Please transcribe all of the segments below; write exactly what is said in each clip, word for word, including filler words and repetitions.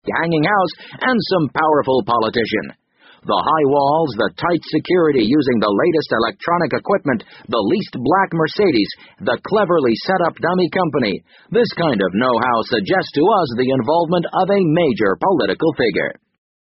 hanging house, and some powerful politician. The high walls, the tight security using the latest electronic equipment, the leased black Mercedes, the cleverly set-up dummy company. This kind of know-how suggests to us the involvement of a major political figure.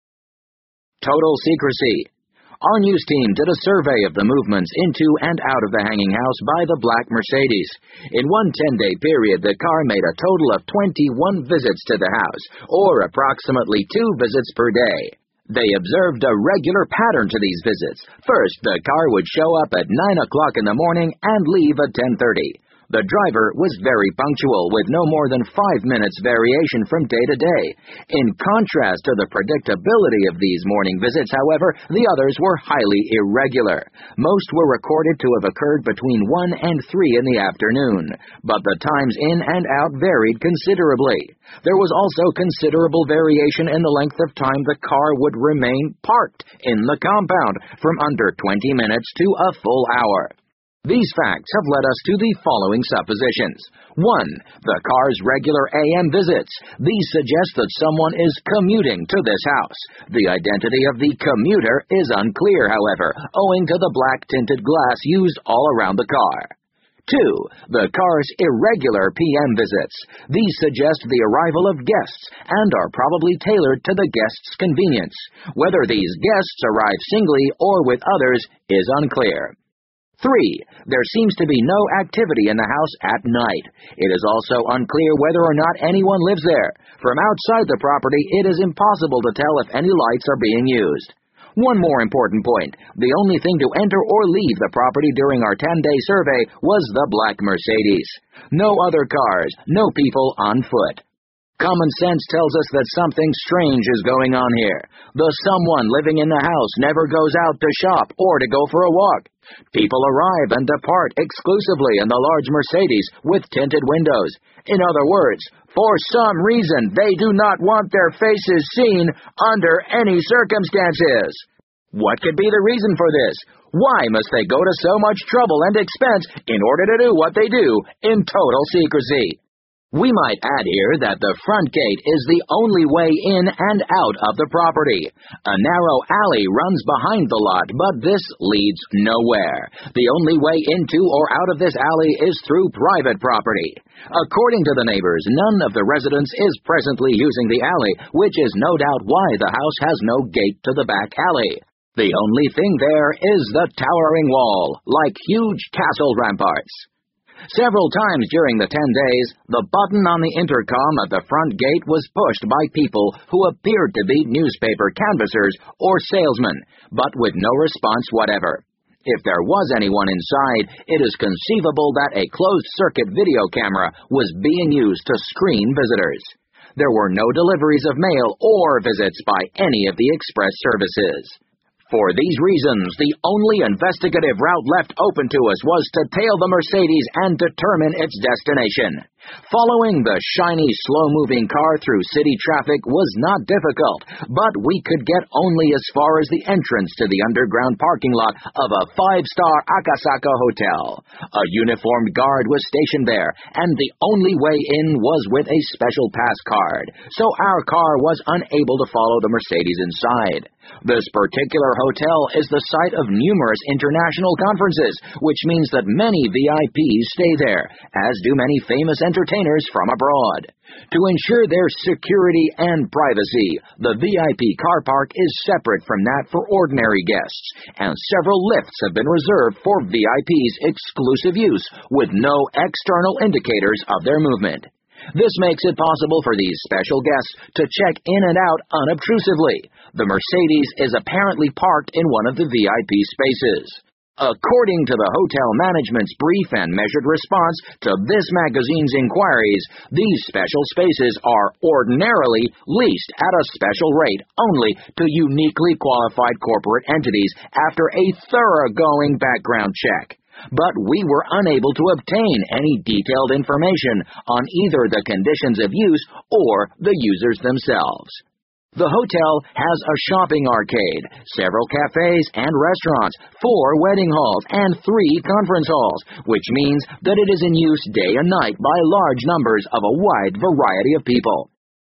Total secrecy. Our news team did a survey of the movements into and out of the hanging house by the black Mercedes. In one ten-day period, the car made a total of twenty-one visits to the house, or approximately two visits per day. They observed a regular pattern to these visits. First, the car would show up at nine o'clock in the morning and leave at ten thirty. The driver was very punctual, with no more than five minutes variation from day to day. In contrast to the predictability of these morning visits, however, the others were highly irregular. Most were recorded to have occurred between one and three in the afternoon, but the times in and out varied considerably. There was also considerable variation in the length of time the car would remain parked in the compound, from under twenty minutes to a full hour. These facts have led us to the following suppositions. one. The car's regular A M visits. These suggest that someone is commuting to this house. The identity of the commuter is unclear, however, owing to the black tinted glass used all around the car. two. The car's irregular P M visits. These suggest the arrival of guests and are probably tailored to the guests' convenience. Whether these guests arrive singly or with others is unclear. three. There seems to be no activity in the house at night. It is also unclear whether or not anyone lives there. From outside the property, it is impossible to tell if any lights are being used. One more important point. The only thing to enter or leave the property during our ten-day survey was the black Mercedes. No other cars, no people on foot. Common sense tells us that something strange is going on here. The someone living in the house never goes out to shop or to go for a walk. People arrive and depart exclusively in the large Mercedes with tinted windows. In other words, for some reason, they do not want their faces seen under any circumstances. What could be the reason for this? Why must they go to so much trouble and expense in order to do what they do in total secrecy? We might add here that the front gate is the only way in and out of the property. A narrow alley runs behind the lot, but this leads nowhere. The only way into or out of this alley is through private property. According to the neighbors, none of the residents is presently using the alley, which is no doubt why the house has no gate to the back alley. The only thing there is the towering wall, like huge castle ramparts. Several times during the ten days, the button on the intercom at the front gate was pushed by people who appeared to be newspaper canvassers or salesmen, but with no response whatever. If there was anyone inside, it is conceivable that a closed-circuit video camera was being used to screen visitors. There were no deliveries of mail or visits by any of the express services. For these reasons, the only investigative route left open to us was to tail the Mercedes and determine its destination. Following the shiny, slow-moving car through city traffic was not difficult, but we could get only as far as the entrance to the underground parking lot of a five-star Akasaka hotel. A uniformed guard was stationed there, and the only way in was with a special pass card, so our car was unable to follow the Mercedes inside. This particular hotel is the site of numerous international conferences, which means that many V I Ps stay there, as do many famous entertainers from abroad. To ensure their security and privacy, the V I P car park is separate from that for ordinary guests, and several lifts have been reserved for V I Ps' exclusive use, with no external indicators of their movement. This makes it possible for these special guests to check in and out unobtrusively. The Mercedes is apparently parked in one of the V I P spaces. According to the hotel management's brief and measured response to this magazine's inquiries, these special spaces are ordinarily leased at a special rate only to uniquely qualified corporate entities after a thoroughgoing background check. But we were unable to obtain any detailed information on either the conditions of use or the users themselves. The hotel has a shopping arcade, several cafes and restaurants, four wedding halls, and three conference halls, which means that it is in use day and night by large numbers of a wide variety of people.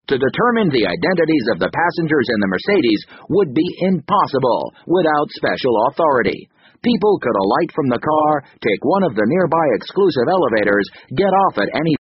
To determine the identities of the passengers in the Mercedes would be impossible without special authority. People could alight from the car, take one of the nearby exclusive elevators, get off at any